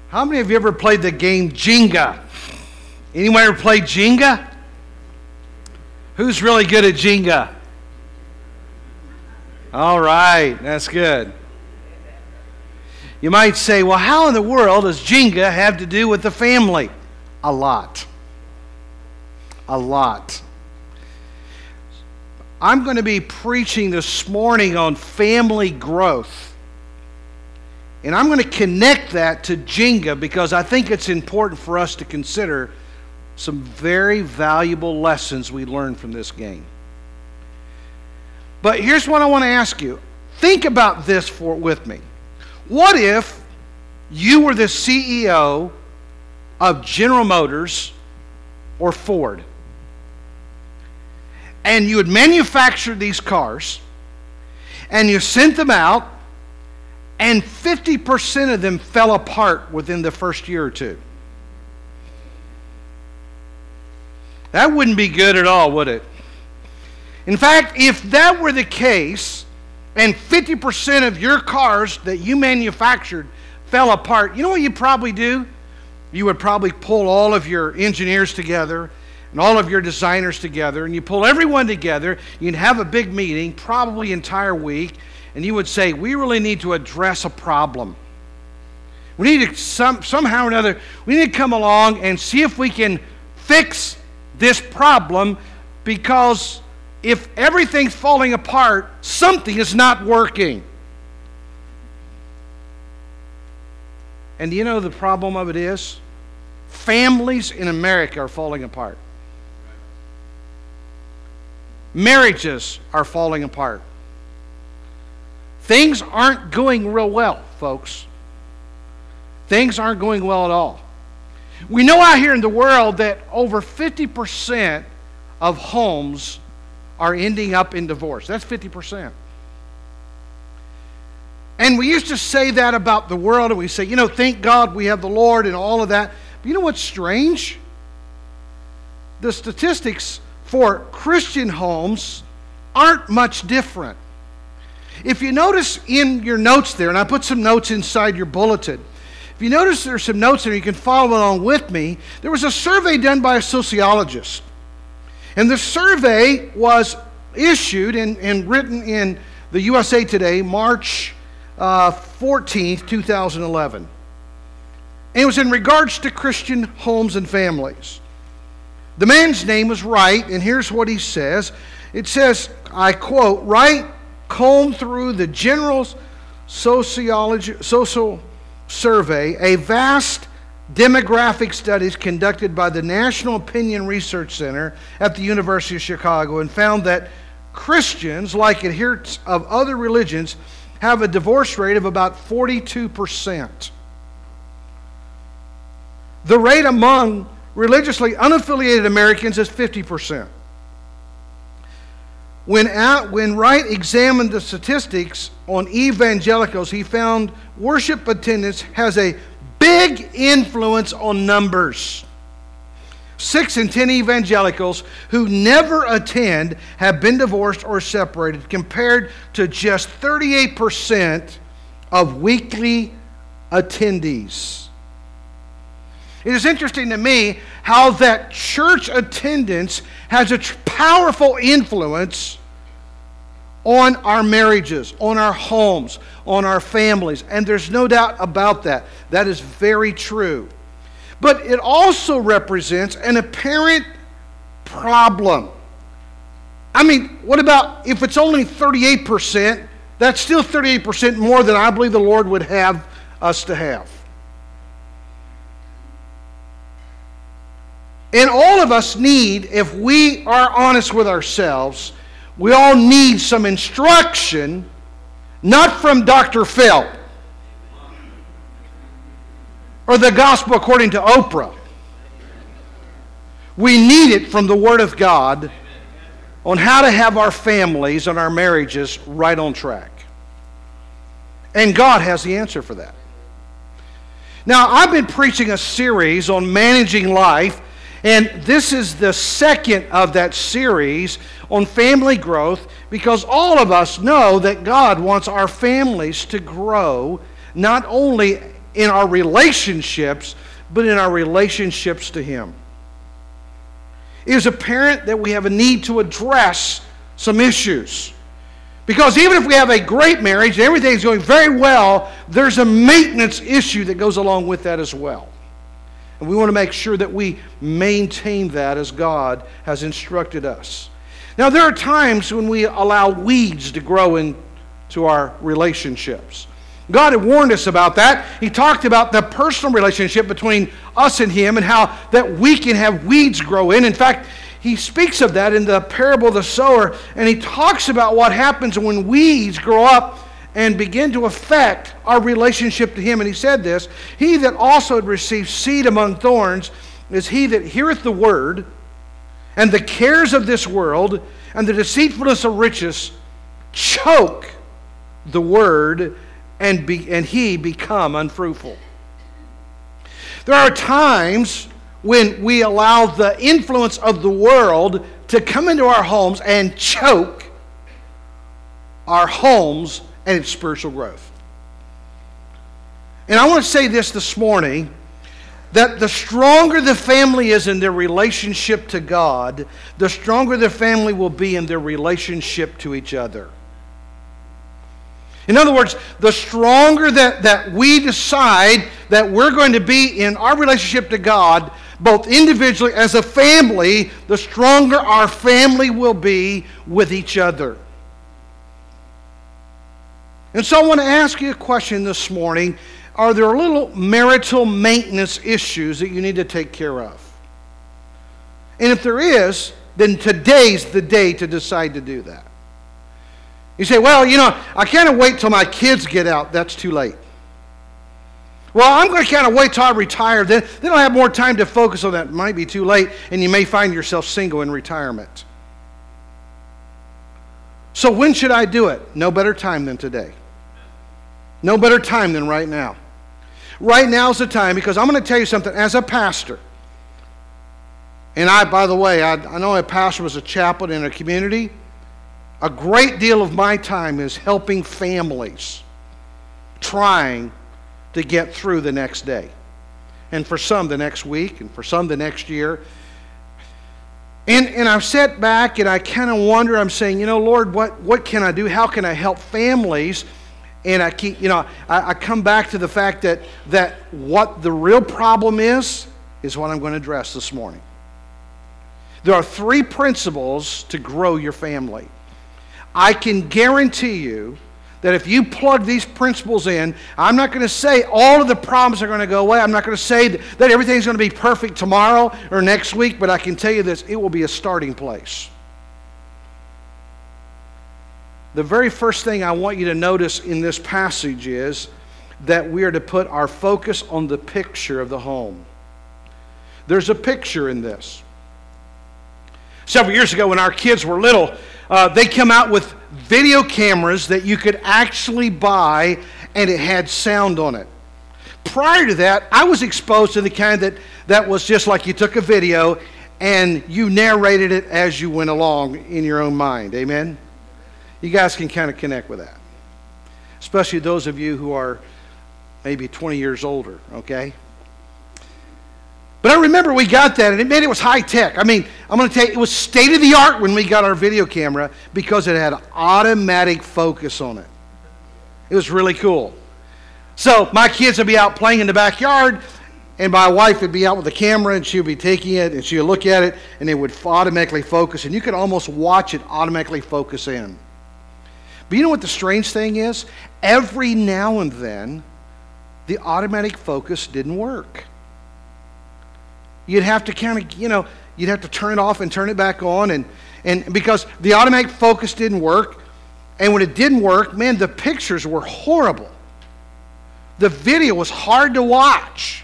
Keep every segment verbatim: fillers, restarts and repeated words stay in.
How many of you ever played the game Jenga? Anyone ever played Jenga? Who's really good at Jenga? All right, that's good. You might say, well, how in the world does Jenga have to do with the family? A lot. A lot. I'm going to be preaching this morning on family growth. And I'm going to connect that to Jenga because I think it's important for us to consider some very valuable lessons we learned from this game. But here's what I want to ask you. Think about this for with me. What if you were the C E O of General Motors or Ford, and you had manufactured these cars, and you sent them out, and fifty percent of them fell apart within the first year or two? That wouldn't be good at all, would it? In fact, if that were the case, and fifty percent of your cars that you manufactured fell apart, you know what you'd probably do? You would probably pull all of your engineers together and all of your designers together, and you pull everyone together, you'd have a big meeting, probably entire week, and you would say, we really need to address a problem. We need to, some, somehow or another, we need to come along and see if we can fix this problem, because if everything's falling apart, something is not working. And do you know the problem of it is? Families in America are falling apart. Marriages are falling apart. Things aren't going real well, folks. Things aren't going well at all. We know out here in the world that over fifty percent of homes are ending up in divorce. That's fifty percent. And we used to say that about the world, and we say, you know, thank God we have the Lord and all of that. But you know what's strange? The statistics for Christian homes aren't much different. If you notice in your notes there, and I put some notes inside your bulletin, if you notice there's some notes there, you can follow along with me. There was a survey done by a sociologist. And the survey was issued and, and written in the U S A Today, March uh, fourteenth, two thousand eleven. And it was in regards to Christian homes and families. The man's name was Wright, and here's what he says. It says, I quote, Wright combed through the general sociology, social survey, a vast demographic studies conducted by the National Opinion Research Center at the University of Chicago, and found that Christians, like adherents of other religions, have a divorce rate of about forty-two percent. The rate among religiously unaffiliated Americans is fifty percent. When, out, when Wright examined the statistics on evangelicals, he found worship attendance has a big influence on numbers. Six in ten evangelicals who never attend have been divorced or separated, compared to just thirty-eight percent of weekly attendees. It is interesting to me how that church attendance has a tr- powerful influence on our marriages, on our homes, on our families. And there's no doubt about that. That is very true. But it also represents an apparent problem. I mean, what about if it's only thirty-eight percent? That's still thirty-eight percent more than I believe the Lord would have us to have. And all of us need, if we are honest with ourselves, we all need some instruction, not from Doctor Phil or the gospel according to Oprah. We need it from the Word of God on how to have our families and our marriages right on track. And God has the answer for that. Now, I've been preaching a series on managing life, and this is the second of that series on family growth, because all of us know that God wants our families to grow, not only in our relationships, but in our relationships to Him. It is apparent that we have a need to address some issues. Because even if we have a great marriage and everything's going very well, there's a maintenance issue that goes along with that as well. And we want to make sure that we maintain that as God has instructed us. Now, there are times when we allow weeds to grow into our relationships. God had warned us about that. He talked about the personal relationship between us and Him and how that we can have weeds grow in. In fact, He speaks of that in the parable of the sower, and He talks about what happens when weeds grow up and begin to affect our relationship to Him. And He said this, "He that also had received seed among thorns is he that heareth the word, and the cares of this world and the deceitfulness of riches choke the word, and, be, and he become unfruitful." There are times when we allow the influence of the world to come into our homes and choke our homes and its spiritual growth. And I want to say this this morning, that the stronger the family is in their relationship to God, the stronger the family will be in their relationship to each other. In other words, the stronger that, that we decide that we're going to be in our relationship to God, both individually as a family, the stronger our family will be with each other. And so I want to ask you a question this morning. Are there little marital maintenance issues that you need to take care of? And if there is, then today's the day to decide to do that. You say, well, you know, I can't wait till my kids get out. That's too late. Well, I'm going to kind of wait till I retire. Then, then I'll have more time to focus on that. It might be too late, and you may find yourself single in retirement. So when should I do it? No better time than today. No better time than right now. Right now is the time, because I'm going to tell you something. As a pastor, and I, by the way, I, I know a pastor was a chaplain in a community. A great deal of my time is helping families trying to get through the next day. And for some, the next week, and for some, the next year. And, and I've sat back and I kind of wonder, I'm saying, you know, Lord, what, what can I do? How can I help families? And I keep, you know, I, I come back to the fact that, that what the real problem is, is what I'm going to address this morning. There are three principles to grow your family. I can guarantee you that if you plug these principles in, I'm not going to say all of the problems are going to go away. I'm not going to say that, that everything's going to be perfect tomorrow or next week, but I can tell you this, it will be a starting place. The very first thing I want you to notice in this passage is that we are to put our focus on the picture of the home. There's a picture in this. Several years ago when our kids were little, uh, they came out with video cameras that you could actually buy, and it had sound on it. Prior to that, I was exposed to the kind that, that was just like you took a video and you narrated it as you went along in your own mind. Amen? You guys can kind of connect with that. Especially those of you who are maybe twenty years older, okay? But I remember we got that, and it made it was high tech. I mean, I'm going to tell you, it was state of the art when we got our video camera because it had automatic focus on it. It was really cool. So my kids would be out playing in the backyard, and my wife would be out with the camera, and she would be taking it, and she would look at it, and it would automatically focus, and you could almost watch it automatically focus in. But you know what the strange thing is? Every now and then, the automatic focus didn't work. You'd have to kind of, you know, you'd have to turn it off and turn it back on, and, and because the automatic focus didn't work, and when it didn't work, man, the pictures were horrible. The video was hard to watch.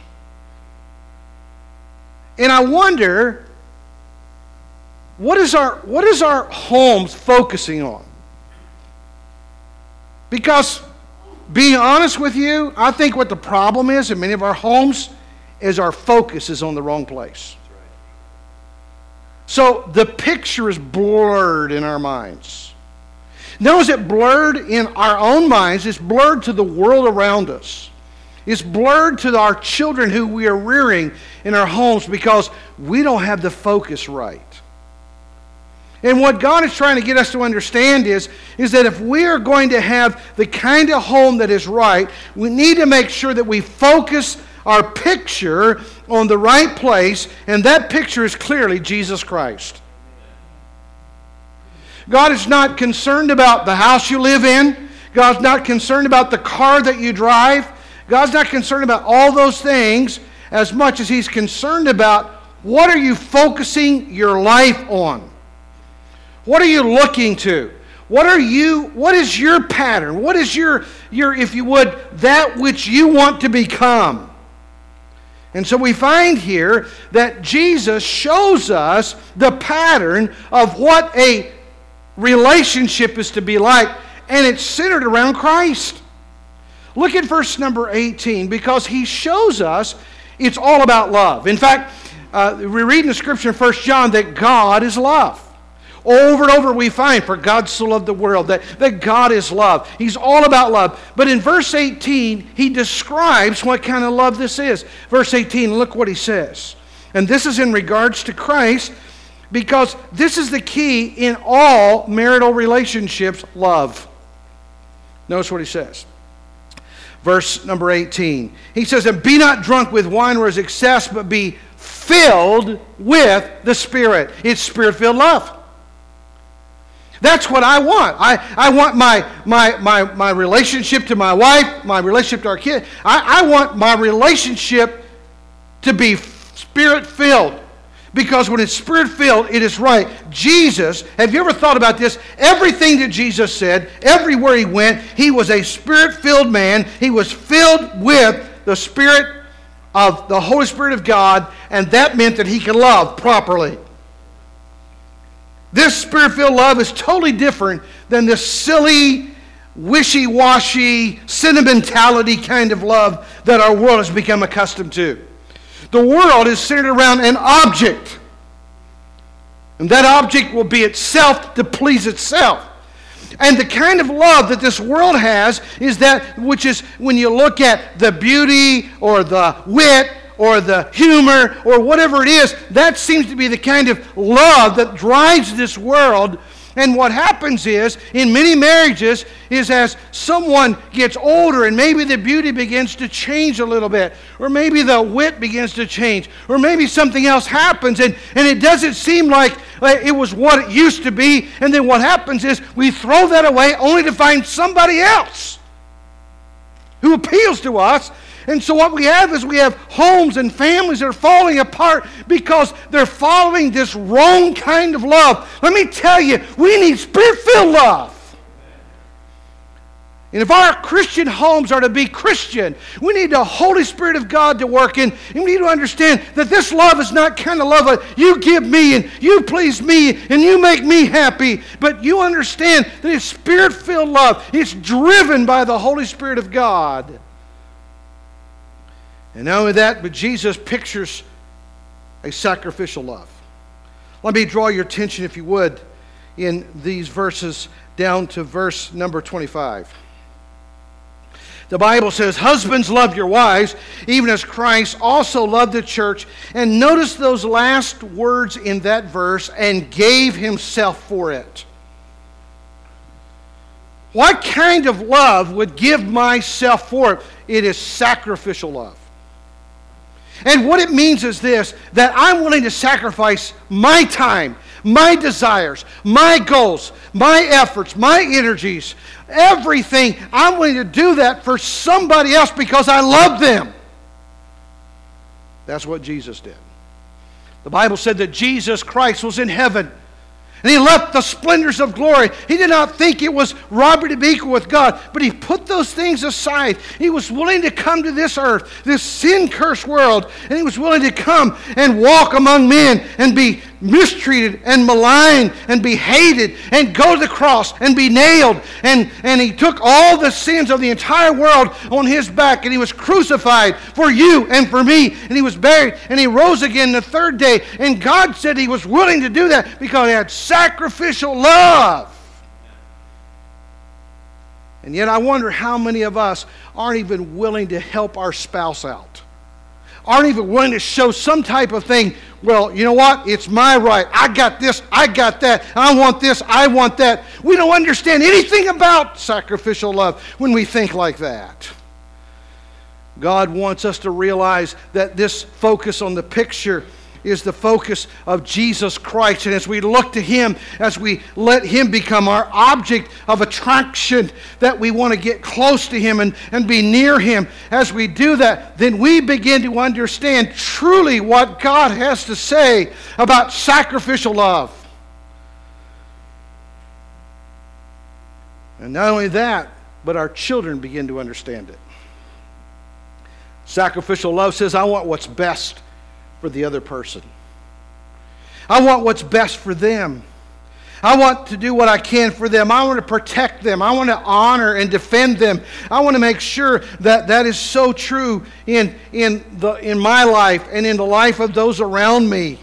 And I wonder, what is our, what is our homes focusing on? Because, being honest with you, I think what the problem is in many of our homes is our focus is on the wrong place. So the picture is blurred in our minds. Now, is it blurred in our own minds? It's blurred to the world around us. is blurred to our children who we are rearing in our homes because we don't have the focus right. And what God is trying to get us to understand is, is that if we are going to have the kind of home that is right, we need to make sure that we focus our picture on the right place, and that picture is clearly Jesus Christ. God is not concerned about the house you live in. God's not concerned about the car that you drive. God's not concerned about all those things as much as He's concerned about what are you focusing your life on. What are you looking to? What are you, what is your pattern? What is your, your, if you would, that which you want to become? And so we find here that Jesus shows us the pattern of what a relationship is to be like, and it's centered around Christ. Look at verse number eighteen, because He shows us it's all about love. In fact, uh, we read in the Scripture in First John that God is love. Over and over we find, for God so loved the world, that, that God is love. He's all about love. But in verse eighteen, He describes what kind of love this is. Verse eighteen, look what He says. And this is in regards to Christ, because this is the key in all marital relationships, love. Notice what He says. Verse number eighteen. He says, and be not drunk with wine where is excess, but be filled with the Spirit. It's Spirit-filled love. That's what I want. I, I want my, my, my, my relationship to my wife, my relationship to our kid. I, I want my relationship to be Spirit-filled. Because when it's Spirit-filled, it is right. Jesus, have you ever thought about this? Everything that Jesus said, everywhere He went, He was a Spirit-filled man. He was filled with the Spirit of the Holy Spirit of God, and that meant that He could love properly. This Spirit-filled love is totally different than this silly, wishy-washy, sentimentality kind of love that our world has become accustomed to. The world is centered around an object. And that object will be itself to please itself. And the kind of love that this world has is that which is when you look at the beauty or the wit or the humor or whatever it is, that seems to be the kind of love that drives this world. And what happens is, in many marriages, is as someone gets older and maybe the beauty begins to change a little bit, or maybe the wit begins to change, or maybe something else happens and, and it doesn't seem like it was what it used to be, and then what happens is we throw that away only to find somebody else who appeals to us. And so what we have is we have homes and families that are falling apart because they're following this wrong kind of love. Let me tell you, we need Spirit-filled love. And if our Christian homes are to be Christian, we need the Holy Spirit of God to work in. And we need to understand that this love is not kind of love of you give me and you please me and you make me happy. But you understand that it's Spirit-filled love. It's driven by the Holy Spirit of God. And not only that, but Jesus pictures a sacrificial love. Let me draw your attention, if you would, in these verses down to verse number twenty-five. The Bible says, husbands, love your wives, even as Christ also loved the church. And notice those last words in that verse, and gave Himself for it. What kind of love would give myself for it? It is sacrificial love. And what it means is this, that I'm willing to sacrifice my time, my desires, my goals, my efforts, my energies, everything. I'm willing to do that for somebody else because I love them. That's what Jesus did. The Bible said that Jesus Christ was in heaven. And He left the splendors of glory. He did not think it was robbery to be equal with God, but He put those things aside. He was willing to come to this earth, this sin-cursed world, and He was willing to come and walk among men and be mistreated and maligned and be hated and go to the cross and be nailed. And, and He took all the sins of the entire world on His back, and He was crucified for you and for me. And He was buried, and He rose again the third day. And God said He was willing to do that because He had sacrificial love. And yet I wonder how many of us aren't even willing to help our spouse out. Aren't even willing to show some type of thing. Well, you know what? It's my right. I got this. I got that. I want this. I want that. We don't understand anything about sacrificial love when we think like that. God wants us to realize that this focus on the picture is the focus of Jesus Christ. And as we look to Him, as we let Him become our object of attraction, that we want to get close to Him and, and be near Him, as we do that, then we begin to understand truly what God has to say about sacrificial love. And not only that, but our children begin to understand it. Sacrificial love says, I want what's best for the other person. I want what's best for them. I want to do what I can for them. I want to protect them. I want to honor and defend them. I want to make sure that that is so true in, in, the, in my life and in the life of those around me.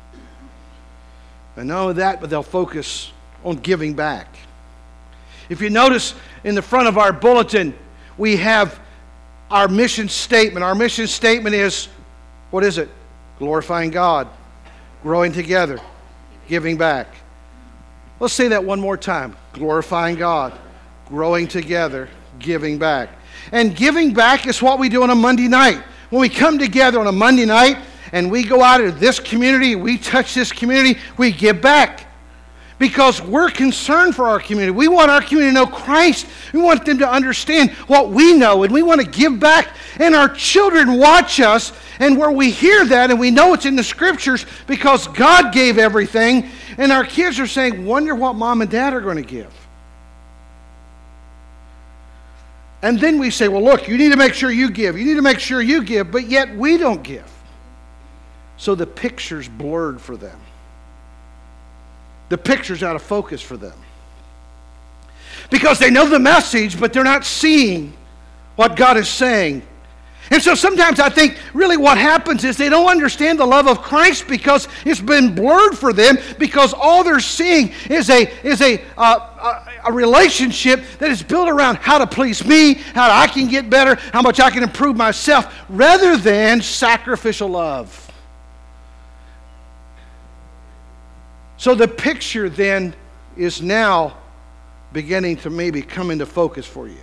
And not only that, but they'll focus on giving back. If you notice in the front of our bulletin, we have our mission statement. Our mission statement is, what is it? Glorifying God, growing together, giving back. Let's say that one more time. Glorifying God, growing together, giving back. And giving back is what we do on a Monday night. When we come together on a Monday night and we go out into this community, we touch this community, we give back. Because we're concerned for our community. We want our community to know Christ. We want them to understand what we know, and we want to give back. And our children watch us, and where we hear that, and we know it's in the Scriptures because God gave everything, and our kids are saying, wonder what mom and dad are going to give. And then we say, well, look, you need to make sure you give. You need to make sure you give, but yet we don't give. So the picture's blurred for them. The picture's out of focus for them. Because they know the message, but they're not seeing what God is saying. And so sometimes I think really what happens is they don't understand the love of Christ because it's been blurred for them, because all they're seeing is a, is a, uh, a, a relationship that is built around how to please me, how I can get better, how much I can improve myself, rather than sacrificial love. So the picture then is now beginning to maybe come into focus for you.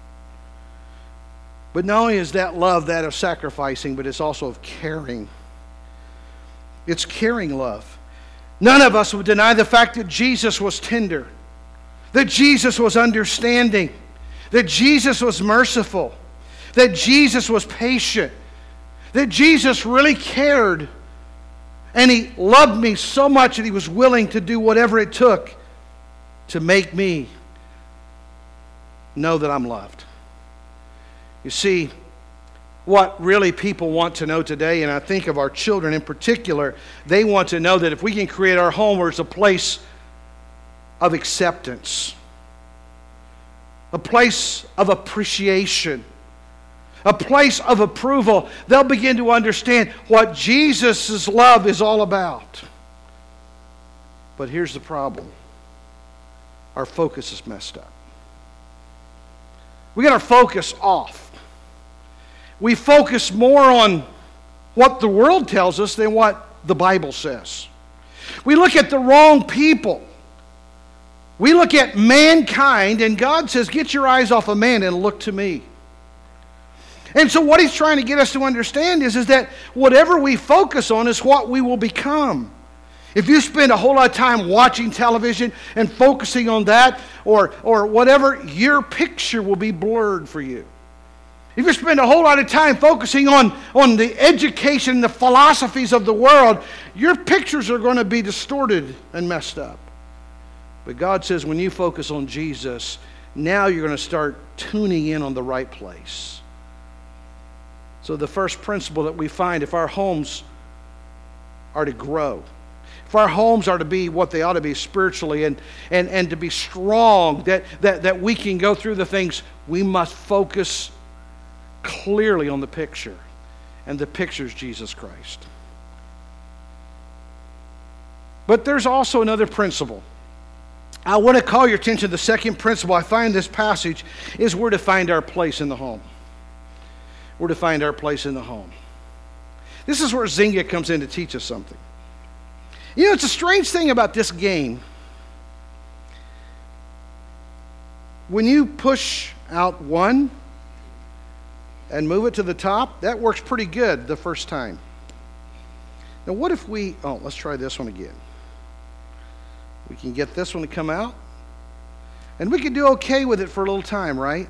But not only is that love that of sacrificing, but it's also of caring. It's caring love. None of us would deny the fact that Jesus was tender, that Jesus was understanding, that Jesus was merciful, that Jesus was patient, that Jesus really cared. And He loved me so much that He was willing to do whatever it took to make me know that I'm loved. You see, what really people want to know today, and I think of our children in particular, they want to know that if we can create our home where it's a place of acceptance, a place of appreciation, a place of approval, they'll begin to understand what Jesus' love is all about. But here's the problem. Our focus is messed up. We got our focus off. We focus more on what the world tells us than what the Bible says. We look at the wrong people. We look at mankind, and God says, get your eyes off of man and look to me. And so what He's trying to get us to understand is, is that whatever we focus on is what we will become. If you spend a whole lot of time watching television and focusing on that or, or whatever, your picture will be blurred for you. If you spend a whole lot of time focusing on, on the education, the philosophies of the world, your pictures are going to be distorted and messed up. But God says when you focus on Jesus, now you're going to start tuning in on the right place. So the first principle that we find, if our homes are to grow, if our homes are to be what they ought to be spiritually and, and, and to be strong, that, that, that we can go through the things, we must focus clearly on the picture. And the picture is Jesus Christ. But there's also another principle. I want to call your attention to the second principle I find in this passage is we're to find our place in the home. We're to find our place in the home. This is where Zynga comes in to teach us something. You know, it's a strange thing about this game. When you push out one and move it to the top, that works pretty good the first time. Now what if we, oh, let's try this one again. We can get this one to come out, and we can do okay with it for a little time, right?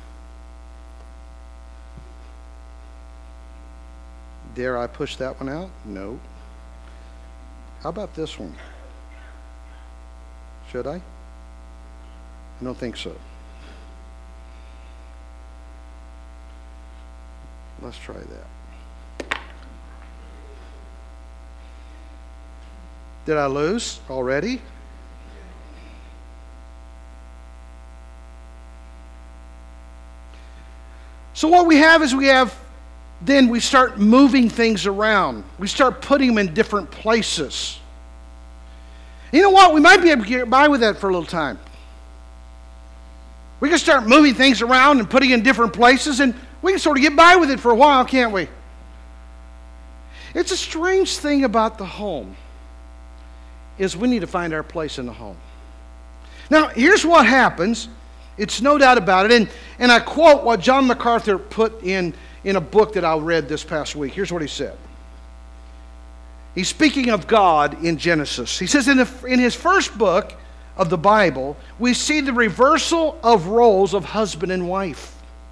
Dare I push that one out? No. How about this one? Should I? I don't think so. Let's try that. Did I lose already? So what we have is we have, then we start moving things around. We start putting them in different places. You know what? We might be able to get by with that for a little time. We can start moving things around and putting in different places, and we can sort of get by with it for a while, can't we? It's a strange thing about the home is we need to find our place in the home. Now, here's what happens. It's no doubt about it. And, and I quote what John MacArthur put in, in a book that I read this past week. Here's what he said. He's speaking of God in Genesis. He says in, the, in his first book of the Bible, we see the reversal of roles of husband and wife.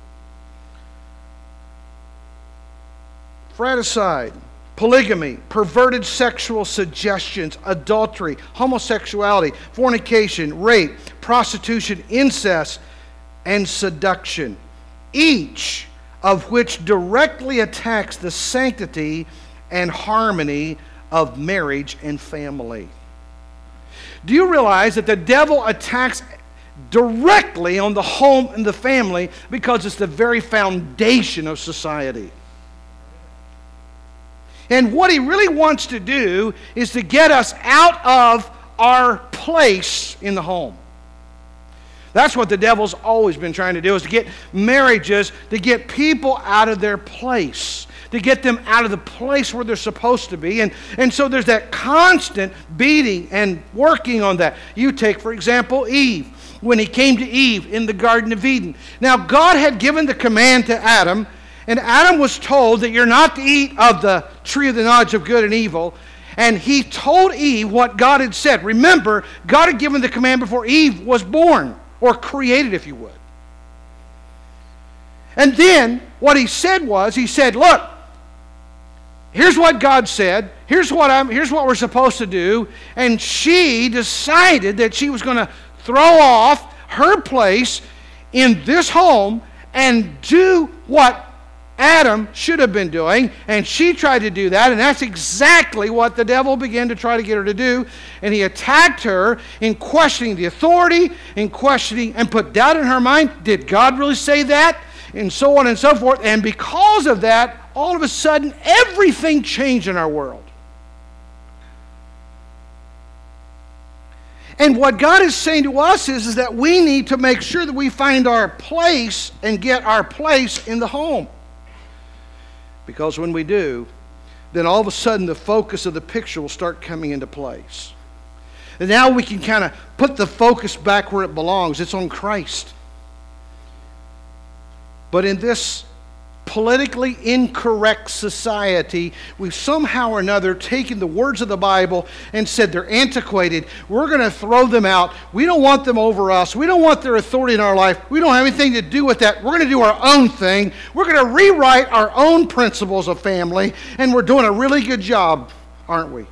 Fratricide, polygamy, perverted sexual suggestions, adultery, homosexuality, fornication, rape, prostitution, incest, and seduction, each of which directly attacks the sanctity and harmony of marriage and family. Do you realize that the devil attacks directly on the home and the family because it's the very foundation of society? And what he really wants to do is to get us out of our place in the home. That's what the devil's always been trying to do, is to get marriages, to get people out of their place, to get them out of the place where they're supposed to be. And, and so there's that constant beating and working on that. You take, for example, Eve. When he came to Eve in the Garden of Eden. Now, God had given the command to Adam, and Adam was told that you're not to eat of the tree of the knowledge of good and evil. And he told Eve what God had said. Remember, God had given the command before Eve was born, or created, if you would. And then what he said was, he said, look, here's what God said. Here's what I'm here's what we're supposed to do. And she decided that she was going to throw off her place in this home and do what Adam should have been doing, and she tried to do that, and that's exactly what the devil began to try to get her to do. And he attacked her in questioning the authority, in questioning, and put doubt in her mind. Did God really say that? And so on and so forth. And because of that, all of a sudden, everything changed in our world. And what God is saying to us is, is that we need to make sure that we find our place and get our place in the home. Because when we do, then all of a sudden the focus of the picture will start coming into place. And now we can kind of put the focus back where it belongs. It's on Christ. But in this politically incorrect society, we've somehow or another taken the words of the Bible and said they're antiquated. We're going to throw them out. We don't want them over us. We don't want their authority in our life. We don't have anything to do with that. We're going to do our own thing. We're going to rewrite our own principles of family, and we're doing a really good job, aren't we?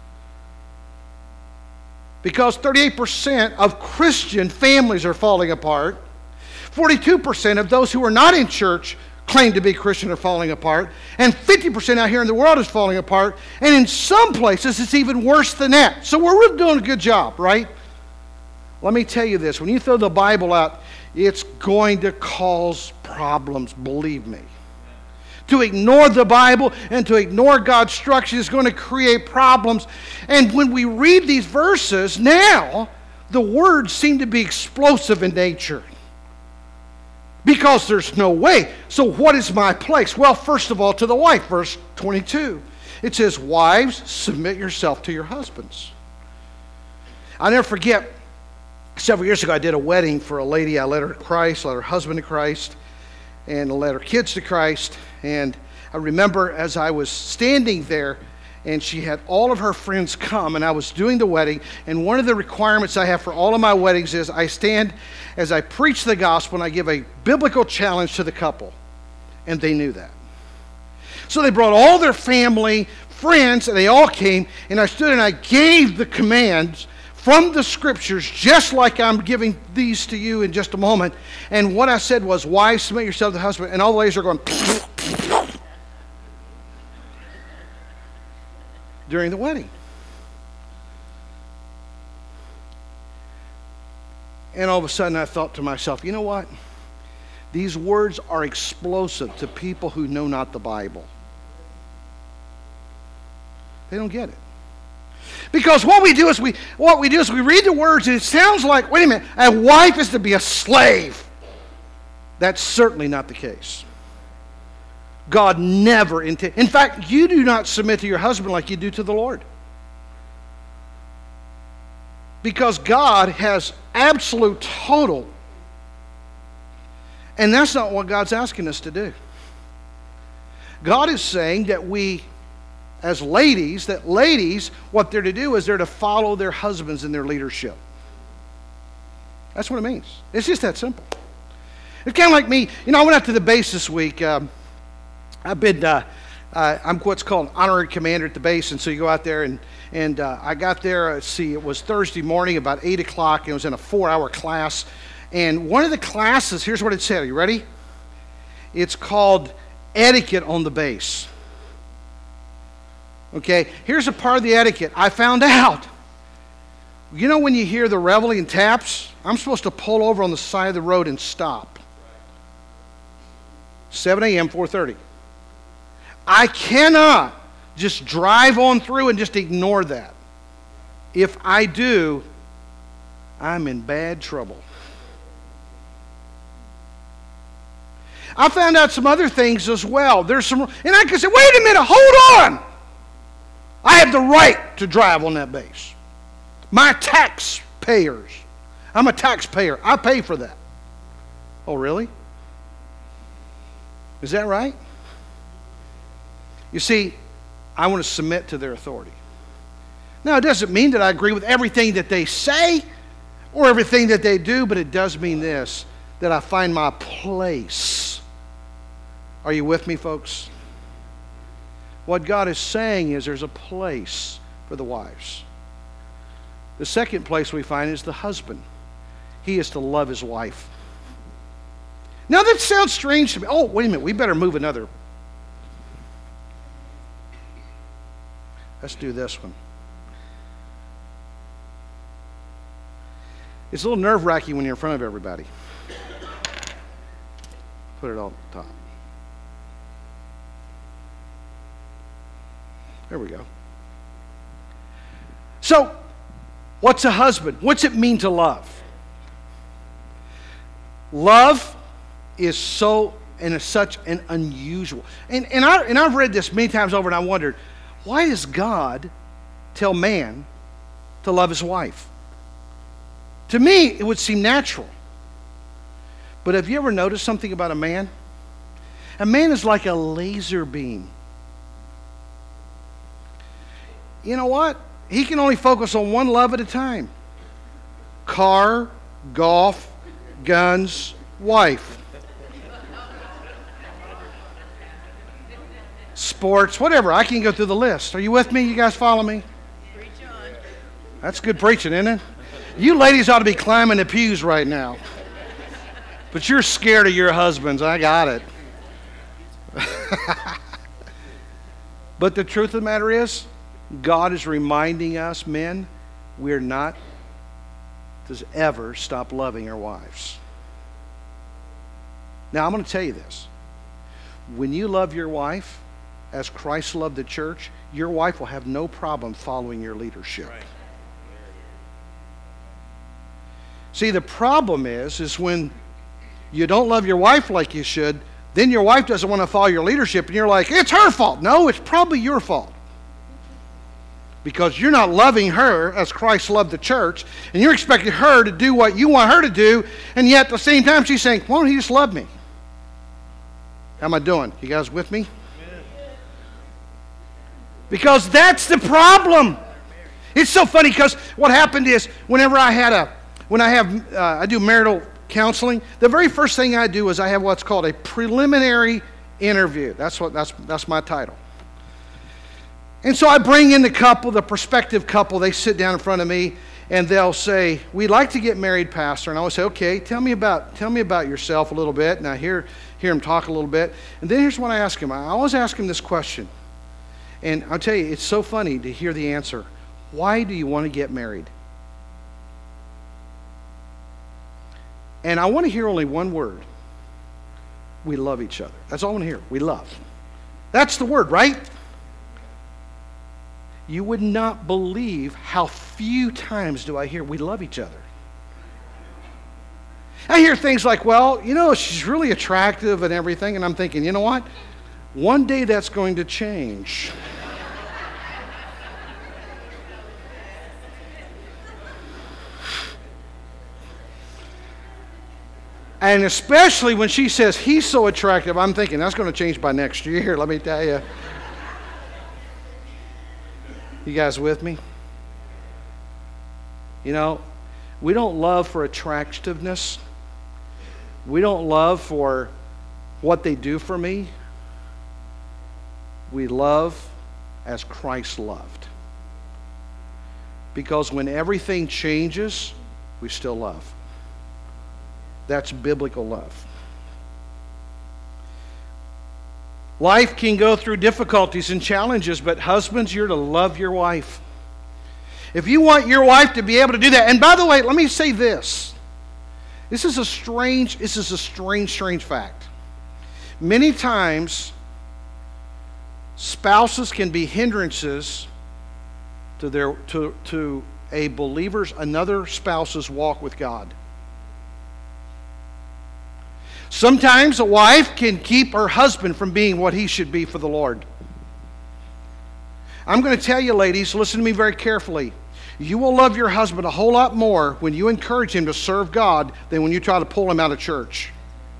Because thirty-eight percent of Christian families are falling apart. forty-two percent of those who are not in church claim to be Christian are falling apart, and fifty percent out here in the world is falling apart, and in some places it's even worse than that. So we're really doing a good job, right? Let me tell you this, when you throw the Bible out, it's going to cause problems, believe me. To ignore the Bible and to ignore God's instruction is going to create problems. And when we read these verses now, the words seem to be explosive in nature. Because there's no way. So what is my place? Well, first of all, to the wife, verse twenty-two. It says, wives, submit yourself to your husbands. I'll never forget, several years ago I did a wedding for a lady. I led her to Christ, led her husband to Christ, and led her kids to Christ. And I remember as I was standing there, and she had all of her friends come, and I was doing the wedding, and one of the requirements I have for all of my weddings is I stand as I preach the gospel and I give a biblical challenge to the couple. And they knew that. So they brought all their family, friends, and they all came, and I stood and I gave the commands from the scriptures, just like I'm giving these to you in just a moment. And what I said was, wives, submit yourself to the husband. And all the ladies are going during the wedding. And all of a sudden I thought to myself, you know what? These words are explosive to people who know not the Bible. They don't get it. Because what we do is we what we do is we read the words and it sounds like, wait a minute, a wife is to be a slave. That's certainly not the case. God never intended. In fact, you do not submit to your husband like you do to the Lord. Because God has absolute total. And that's not what God's asking us to do. God is saying that we, as ladies, that ladies, what they're to do is they're to follow their husbands in their leadership. That's what it means. It's just that simple. It's kind of like me. You know, I went out to the base this week. Um, I've been, uh, uh, I'm what's called an honorary commander at the base, and so you go out there, and and uh, I got there, let's see, it was Thursday morning, about eight o'clock, and it was in a four-hour class, and one of the classes, here's what it said, are you ready? It's called Etiquette on the Base. Okay, here's a part of the etiquette. I found out, you know when you hear the reveille and taps, I'm supposed to pull over on the side of the road and stop. seven a.m., four thirty. I cannot just drive on through and just ignore that. If I do, I'm in bad trouble. I found out some other things as well. There's some, and I can say, wait a minute, hold on. I have the right to drive on that base. My taxpayers. I'm a taxpayer. I pay for that. Oh, really? Is that right? You see, I want to submit to their authority. Now, it doesn't mean that I agree with everything that they say or everything that they do, but it does mean this, that I find my place. Are you with me, folks? What God is saying is there's a place for the wives. The second place we find is the husband. He is to love his wife. Now, that sounds strange to me. Oh, wait a minute, we better move another. Let's do this one. It's a little nerve-wracking when you're in front of everybody. Put it all at the top. There we go. So, what's a husband? What's it mean to love? Love is so and is such an unusual. And, and, I, and I've read this many times over and I wondered, why does God tell man to love his wife? To me, it would seem natural. But have you ever noticed something about a man? A man is like a laser beam. You know what? He can only focus on one love at a time. Car, golf, guns, wife. Sports, whatever. I can go through the list. Are you with me? You guys follow me? Preach on. That's good preaching, isn't it? You ladies ought to be climbing the pews right now. But you're scared of your husbands. I got it. But the truth of the matter is, God is reminding us, men, we're not to ever stop loving our wives. Now, I'm going to tell you this. When you love your wife, as Christ loved the church, your wife will have no problem following your leadership. Right. See, the problem is, is when you don't love your wife like you should, then your wife doesn't want to follow your leadership, and you're like, it's her fault. No, it's probably your fault. Because you're not loving her as Christ loved the church, and you're expecting her to do what you want her to do, and yet at the same time she's saying, why don't he just love me? How am I doing? You guys with me? Because that's the problem. It's so funny because what happened is whenever I had a, when I have, uh, I do marital counseling, the very first thing I do is I have what's called a preliminary interview. That's what, that's, that's my title. And so I bring in the couple, the prospective couple, they sit down in front of me and they'll say, we'd like to get married, Pastor. And I always say, okay, tell me about, tell me about yourself a little bit. And I hear, hear them talk a little bit. And then here's what I ask them. I always ask them this question. And I'll tell you, it's so funny to hear the answer. Why do you want to get married? And I want to hear only one word. We love each other. That's all I want to hear. We love. That's the word, right? You would not believe how few times do I hear we love each other. I hear things like, well, you know, she's really attractive and everything. And I'm thinking, you know what? One day that's going to change. And especially when she says he's so attractive, I'm thinking that's going to change by next year, let me tell you. You guys with me? You know, we don't love for attractiveness. We don't love for what they do for me. We love as Christ loved. Because when everything changes, we still love. That's biblical love. Life can go through difficulties and challenges, but husbands, you're to love your wife. If you want your wife to be able to do that, and by the way, let me say this. This is a strange, this is a strange, strange fact. Many times, spouses can be hindrances to their to, to a believer's, another spouse's walk with God. Sometimes a wife can keep her husband from being what he should be for the Lord. I'm going to tell you, ladies, listen to me very carefully. You will love your husband a whole lot more when you encourage him to serve God than when you try to pull him out of church.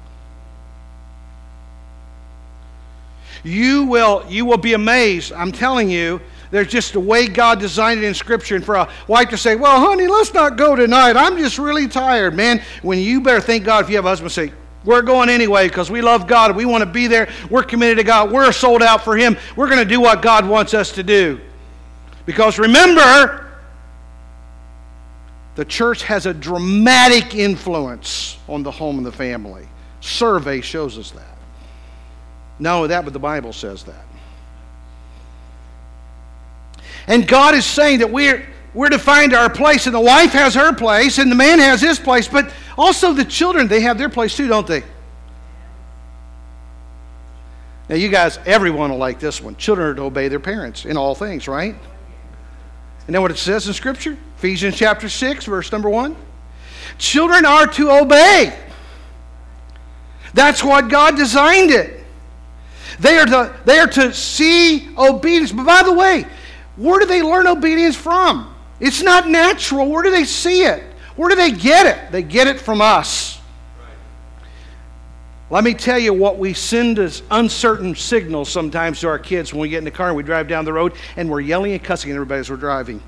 You will, you will be amazed. I'm telling you, there's just a way God designed it in Scripture. And for a wife to say, well, honey, let's not go tonight. I'm just really tired. Man, when you better thank God if you have a husband say, we're going anyway because we love God. We want to be there. We're committed to God. We're sold out for Him. We're going to do what God wants us to do. Because remember, the church has a dramatic influence on the home and the family. Survey shows us that. Not only that, but the Bible says that. And God is saying that we're, we're to find our place, and the wife has her place, and the man has his place, but also the children, they have their place too, don't they? Now you guys, everyone will like this one. Children are to obey their parents in all things, right? And then what it says in Scripture? Ephesians chapter six, verse number one. Children are to obey. That's what God designed it. They are to, they are to see obedience. But by the way, where do they learn obedience from? It's not natural. Where do they see it? Where do they get it? They get it from us. Let me tell you what we send as uncertain signals sometimes to our kids when we get in the car and we drive down the road and we're yelling and cussing at everybody as we're driving.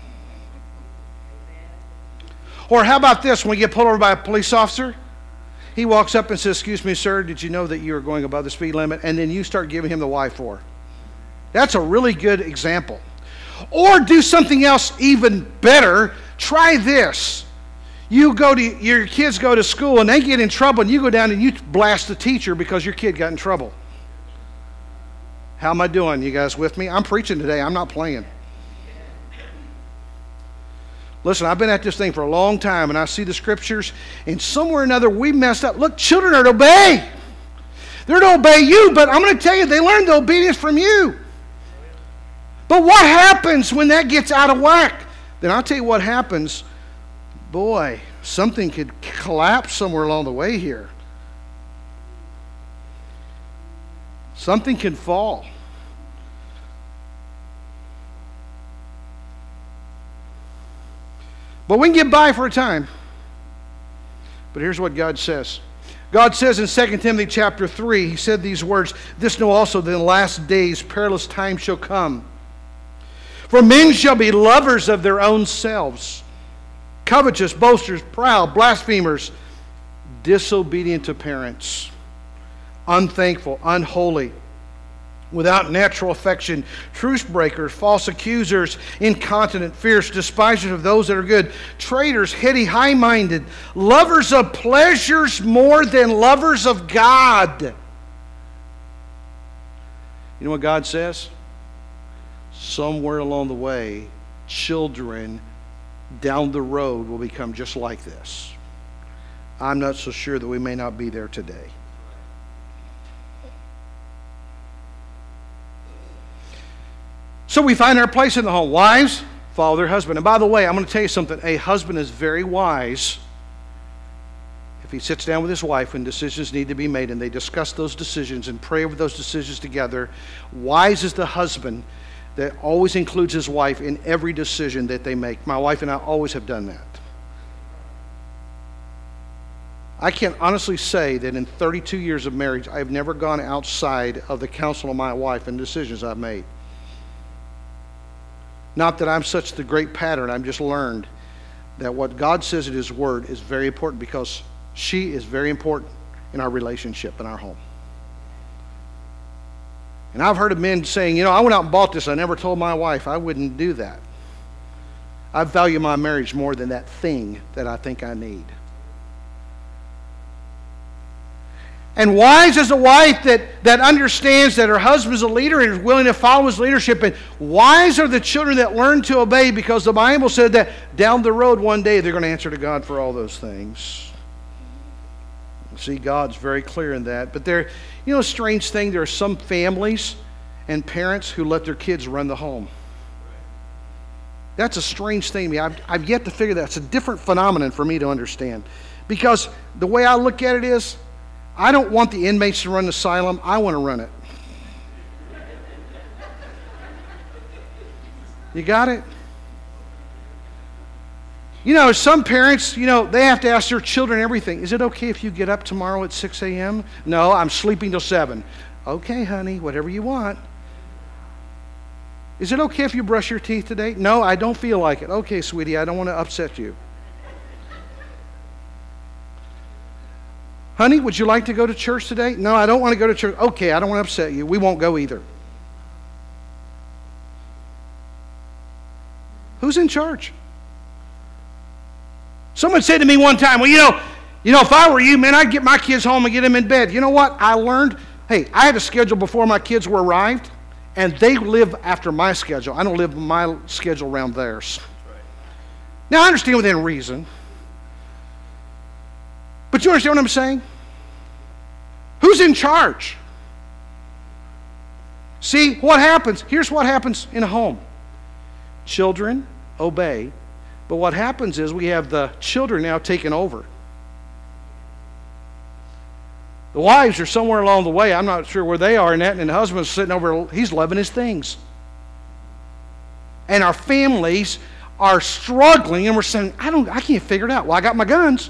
Or how about this, when we get pulled over by a police officer? He walks up and says, excuse me, sir, did you know that you were going above the speed limit? And then you start giving him the why for. That's a really good example. Or do something else even better. Try this. You go to, your kids go to school and they get in trouble and you go down and you blast the teacher because your kid got in trouble. How am I doing? You guys with me? I'm preaching today. I'm not playing. Listen, I've been at this thing for a long time and I see the Scriptures and somewhere or another we messed up. Look, children are to obey. They're to obey you, but I'm going to tell you, they learn the obedience from you. But what happens when that gets out of whack? Then I'll tell you what happens. Boy, something could collapse somewhere along the way here. Something can fall. But we can get by for a time. But here's what God says. God says in Second Timothy chapter three, he said these words, "This know also that in the last days perilous times shall come. For men shall be lovers of their own selves, covetous, boasters, proud, blasphemers, disobedient to parents, unthankful, unholy, without natural affection, truce breakers, false accusers, incontinent, fierce, despisers of those that are good, traitors, heady, high-minded, lovers of pleasures more than lovers of God." You know what God says? Somewhere along the way, children down the road will become just like this. I'm not so sure that we may not be there today. So we find our place in the home. Wives, follow their husband. And by the way, I'm going to tell you something. A husband is very wise if he sits down with his wife when decisions need to be made and they discuss those decisions and pray over those decisions together. Wise is the husband that always includes his wife in every decision that they make. My wife and I always have done that. I can honestly say that in thirty-two years of marriage, I have never gone outside of the counsel of my wife in decisions I've made. Not that I'm such the great pattern. I've just learned that what God says in His Word is very important because she is very important in our relationship, in our home. And I've heard of men saying, you know, I went out and bought this. I never told my wife. I wouldn't do that. I value my marriage more than that thing that I think I need. And wise is a wife that, that understands that her husband is a leader and is willing to follow his leadership. And wise are the children that learn to obey, because the Bible said that down the road one day they're going to answer to God for all those things. See, God's very clear in that. But there, you know, a strange thing, there are some families and parents who let their kids run the home. That's a strange thing to me. I've, I've yet to figure that. It's a different phenomenon for me to understand. Because the way I look at it is, I don't want the inmates to run the asylum. I want to run it. You got it? You know, some parents, you know, they have to ask their children everything. Is it okay if you get up tomorrow at six a.m.? No, I'm sleeping till seven. Okay, honey, whatever you want. Is it okay if you brush your teeth today? No, I don't feel like it. Okay, sweetie, I don't want to upset you. Honey, would you like to go to church today? No, I don't want to go to church. Okay, I don't want to upset you. We won't go either. Who's in charge? Someone said to me one time, well, you know, you know, if I were you, man, I'd get my kids home and get them in bed. You know what? I learned, hey, I had a schedule before my kids were arrived, and they live after my schedule. I don't live my schedule around theirs. Now, I understand within reason. But you understand what I'm saying? Who's in charge? See, what happens? Here's what happens in a home. Children obey. But what happens is we have the children now taking over. The wives are somewhere along the way. I'm not sure where they are in that. And the husband's sitting over, he's loving his things. And our families are struggling, and we're saying, I don't, I can't figure it out. Well, I got my guns.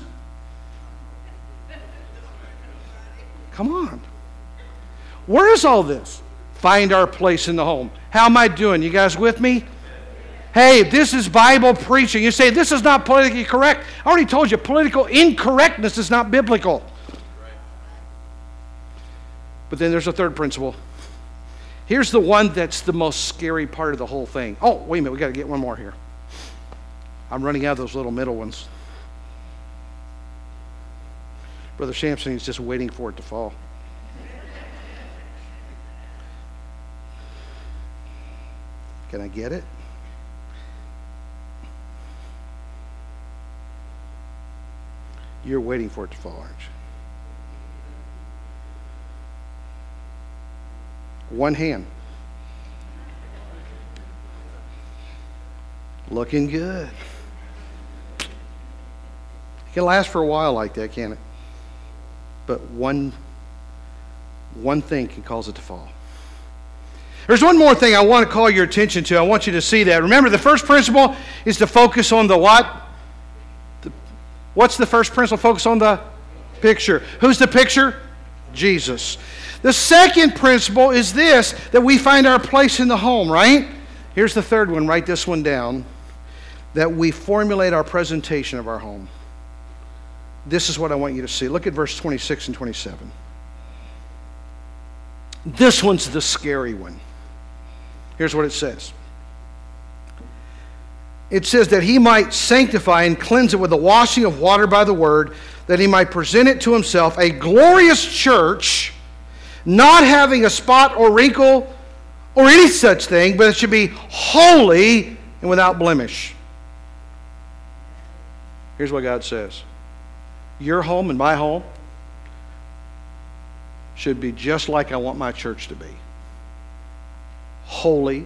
Come on. Where is all this? Find our place in the home. How am I doing? You guys with me? Hey, this is Bible preaching. You say, this is not politically correct. I already told you, political incorrectness is not biblical. But then there's a third principle. Here's the one that's the most scary part of the whole thing. Oh, wait a minute, we got to get one more here. I'm running out of those little middle ones. Brother Sampson is just waiting for it to fall. Can I get it? You're waiting for it to fall, aren't you? One hand. Looking good. It can last for a while like that, can't it? But one, one thing can cause it to fall. There's one more thing I want to call your attention to. I want you to see that. Remember, the first principle is to focus on the what? The, what's the first principle? Focus on the picture. Who's the picture? Jesus. The second principle is this, that we find our place in the home, right? Here's the third one. Write this one down. That we formulate our presentation of our home. This is what I want you to see. Look at verse twenty-six and twenty-seven. This one's the scary one. Here's what it says. It says that he might sanctify and cleanse it with the washing of water by the word, that he might present it to himself a glorious church, not having a spot or wrinkle or any such thing, but it should be holy and without blemish. Here's what God says. Your home and my home should be just like I want my church to be. Holy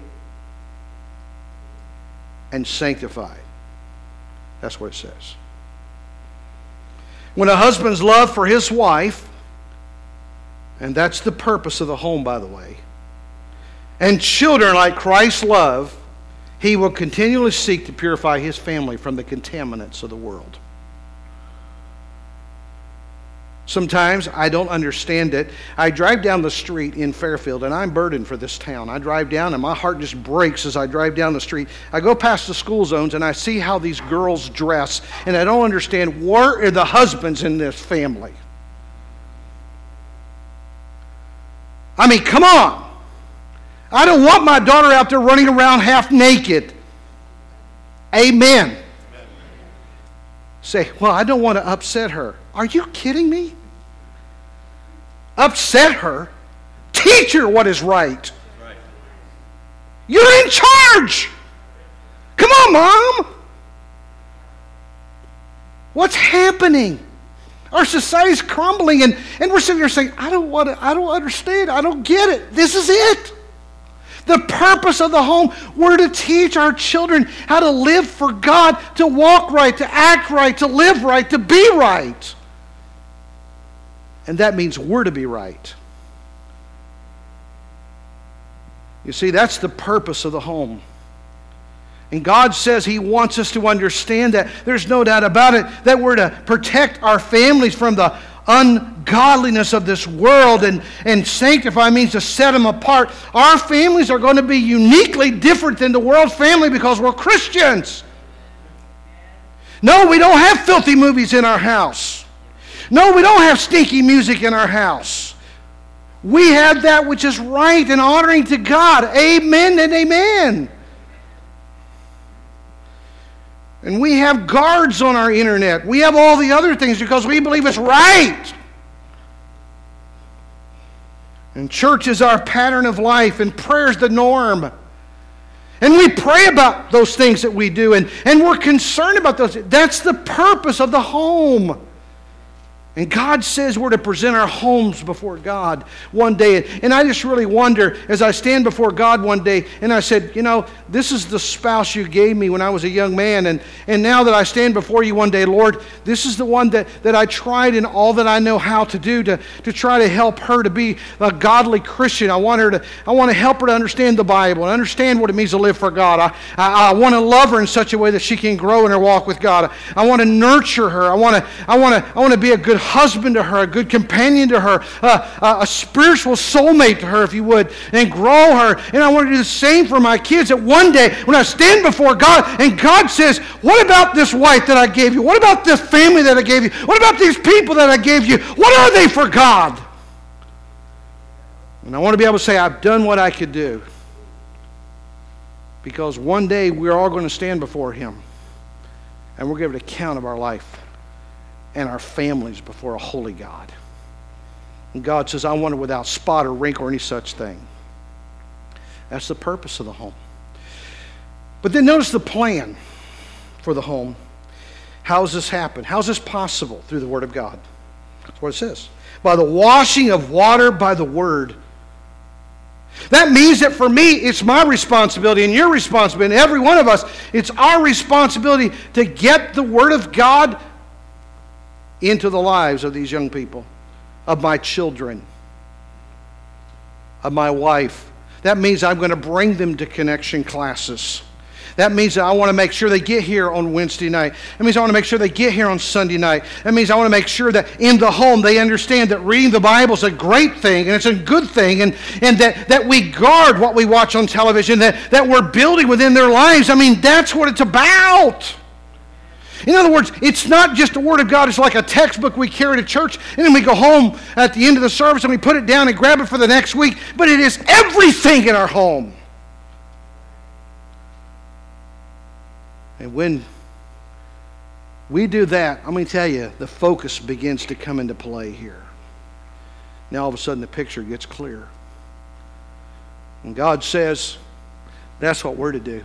and sanctified. That's what it says. When a husband's love for his wife, and that's the purpose of the home, by the way, and children like Christ's love, he will continually seek to purify his family from the contaminants of the world. Sometimes I don't understand it. I drive down the street in Fairfield, and I'm burdened for this town. I drive down, and my heart just breaks as I drive down the street. I go past the school zones, and I see how these girls dress, and I don't understand, where are the husbands in this family? I mean, come on. I don't want my daughter out there running around half naked. Amen. Say, well, I don't want to upset her. Are you kidding me? Upset her? Teach her what is right. right. You're in charge. Come on, Mom. What's happening? Our society's crumbling, and, and we're sitting here saying, I don't want to, I don't understand. I don't get it. This is it. The purpose of the home, we're to teach our children how to live for God, to walk right, to act right, to live right, to be right. And that means we're to be right. You see, that's the purpose of the home. And God says He wants us to understand that. There's no doubt about it, that we're to protect our families from the ungodliness of this world, and, and sanctify means to set them apart. Our families are going to be uniquely different than the world's family because we're Christians. No, we don't have filthy movies in our house. No, we don't have stinky music in our house. We have that which is right and honoring to God. Amen and amen. And we have guards on our internet. We have all the other things because we believe it's right. And church is our pattern of life, and prayer is the norm. And we pray about those things that we do, and, and we're concerned about those. That's the purpose of the home. And God says we're to present our homes before God one day. And I just really wonder, as I stand before God one day, and I said, you know, this is the spouse you gave me when I was a young man. And, and now that I stand before you one day, Lord, this is the one that, that I tried in all that I know how to do to, to try to help her to be a godly Christian. I want her to, I want to help her to understand the Bible and understand what it means to live for God. I, I, I want to love her in such a way that she can grow in her walk with God. I, I want to nurture her. I want to, I want to, I want to be a good husband to her, a good companion to her, uh, a spiritual soulmate to her, if you would, and grow her. And I want to do the same for my kids, that one day when I stand before God and God says, what about this wife that I gave you? What about this family that I gave you? What about these people that I gave you? What are they for God? And I want to be able to say, I've done what I could do. Because one day we're all going to stand before Him, and we're going to give an account of our life and our families before a holy God. And God says, I want it without spot or wrinkle or any such thing. That's the purpose of the home. But then notice the plan for the home. How does this happen? How is this possible? Through the Word of God. That's what it says. By the washing of water by the Word. That means that for me, it's my responsibility and your responsibility, and every one of us, it's our responsibility to get the Word of God into the lives of these young people, of my children, of my wife. That means I'm going to bring them to connection classes. That means that I want to make sure they get here on Wednesday night. That means I want to make sure they get here on Sunday night. That means I want to make sure that in the home they understand that reading the Bible is a great thing and it's a good thing, and, and that, that we guard what we watch on television, that, that we're building within their lives. I mean, that's what it's about. In other words, it's not just the Word of God. It's like a textbook we carry to church, and then we go home at the end of the service and we put it down and grab it for the next week. But it is everything in our home. And when we do that, I'm going to tell you, the focus begins to come into play here. Now all of a sudden the picture gets clear. And God says, that's what we're to do.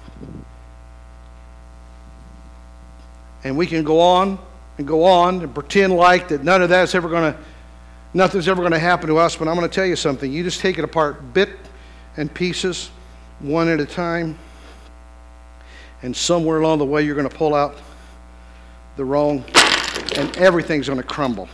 And we can go on and go on and pretend like that none of that's ever going to, nothing's ever going to happen to us. But I'm going to tell you something. You just take it apart bit and pieces, one at a time. And somewhere along the way, you're going to pull out the wrong, and everything's going to crumble.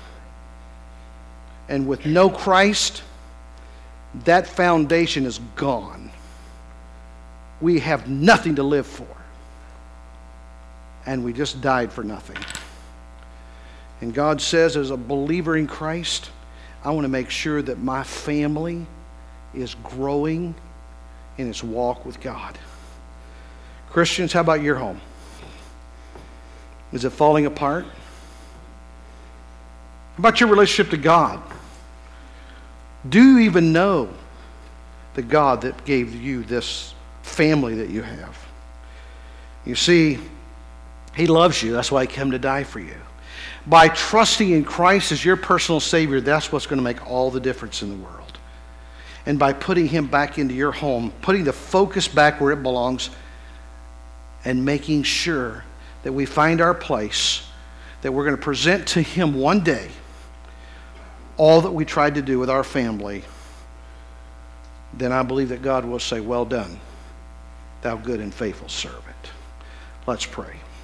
And with no Christ, that foundation is gone. We have nothing to live for. And we just died for nothing. And God says, as a believer in Christ, I want to make sure that my family is growing in its walk with God. Christians, how about your home? Is it falling apart? How about your relationship to God? Do you even know the God that gave you this family that you have? You see, He loves you. That's why He came to die for you. By trusting in Christ as your personal Savior, that's what's going to make all the difference in the world. And by putting Him back into your home, putting the focus back where it belongs, and making sure that we find our place, that we're going to present to Him one day all that we tried to do with our family, then I believe that God will say, well done, thou good and faithful servant. Let's pray.